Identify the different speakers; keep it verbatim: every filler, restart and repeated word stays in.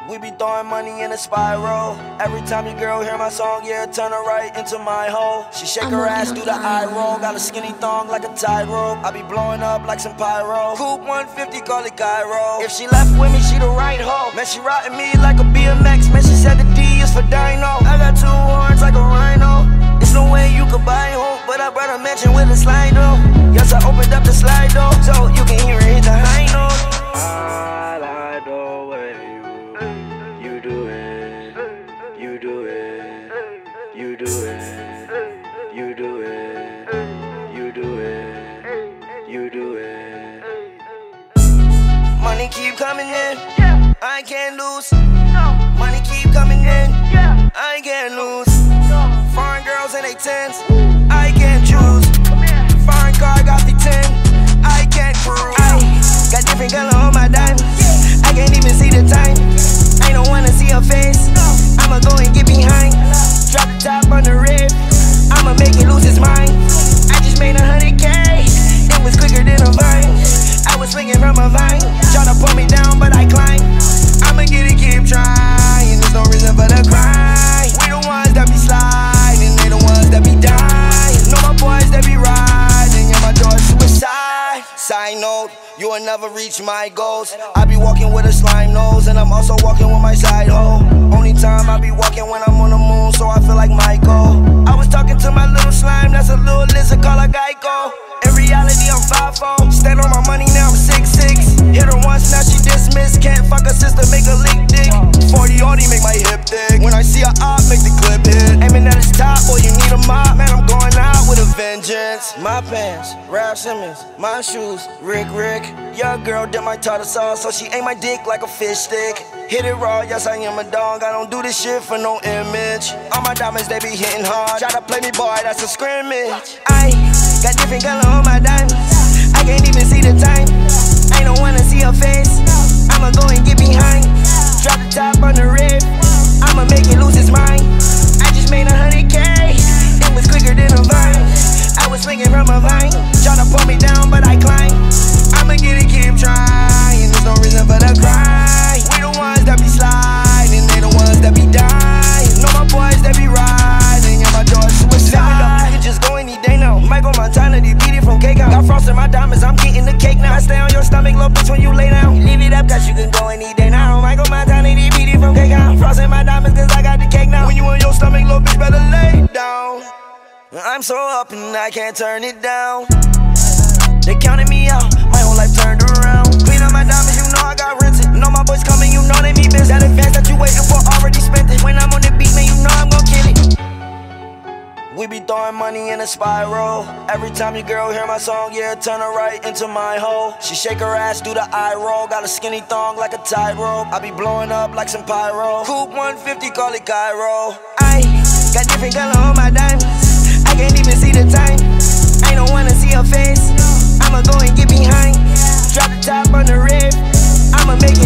Speaker 1: We be throwing money in a spiral. Every time your girl hear my song, yeah, turn her right into my hole. She shake her ass, do the eye roll. Got a skinny thong like a tightrope. I be blowing up like some pyro. Coupe one fifty, call it gyro. If she left with me, she the right hoe. Man, she riding me like a B M X. Man, she said the D is for Dino. I got two horns like a rhino. There's no way you could buy hope, but I brought a mention with a slide though. Yes, I opened up the slide though, so you can hear it hit the high note. I like the way you, you do it, you do it, you do it, you do it, you do it, you do it. Money keep coming in, I can't lose. Money keep coming in, I can't lose. Foreign girls in they tens, I can't choose. Foreign car got the ten, I can't cruise. I got different color on my diamonds, I can't even see the time. I don't wanna see her face, I'ma go and get behind. Drop the top on the rib, I'ma make it lose his mind. I just made a hundred K, it was quicker than a vine. I was swinging from a vine, tryna pull me down but I climb. I'ma get it, keep trying, there's no reason for the cry. We the ones that be sliding, they the ones that be dying. Know my boys that be riding, yeah, my door's suicide. Side note, you will never reach my goals. I be walking with a slime nose, and I'm also walking with my side hoe. Only time I be walking when I'm on the moon, so I feel like Michael. I was talking to my little slime, that's a little lizard called a Geico. In reality, I'm five four. Stand on my money, now I'm six six. Hit her once, now she dismissed. Can't fuck her sister, make her lick dick. forty Audi, make my hip thick. When I see her op, make the clip hit. Aiming at his top, boy, you need a mop. Man, I'm going out with a vengeance. My pants, Ralph Simmons. My shoes, Rick Rick. Your girl did my tartar sauce, so she ate my dick like a fish stick. Hit it raw, yes, I am a dog. I don't do this shit for no image. All my diamonds, they be hitting hard. Try to play me, boy, that's a scrimmage. I got different color on my diamonds, I can't even see the time. I don't wanna see her face, I'ma go and get behind. Drop the top on the rib, I'ma make it lose his mind. I just made a hundred K, it was quicker than a vine. I was swinging from a vine, tryna pull me down but I climb. I'ma get it, keep trying, there's no reason for the cry. We the ones that be sliding, they the ones that be dying. Know my boys that be riding, and my door's suicide. You can just go any day now. Michael Montana, they beat it from cake out. Got frost in my diamonds, I'm getting the cake now. I stay on your stomach, little bitch, when you lay down. Leave it up, cause you can go any day now. Michael Montana, they beat it from cake out. Frost in my diamonds, cause I got the cake now. When you on your stomach, little bitch, better lay down. I'm so up and I can't turn it down. They counted me out, my whole life turned around. Clean up my diamonds, you know I got rented. Know my boys coming, you know they be busy. That advance that you waiting for, already spent it. When I'm on the beat, man, you know I'm gon' kill it. We be throwing money in a spiral. Every time your girl hear my song, yeah, turn her right into my hole. She shake her ass, do the eye roll. Got a skinny thong like a tightrope. I be blowing up like some pyro. Coupe one fifty, call it gyro. I got different color on my diamonds, I can't even see the time. I don't wanna see her face, I'ma go and get behind. Drop the top on the rib, I'ma make it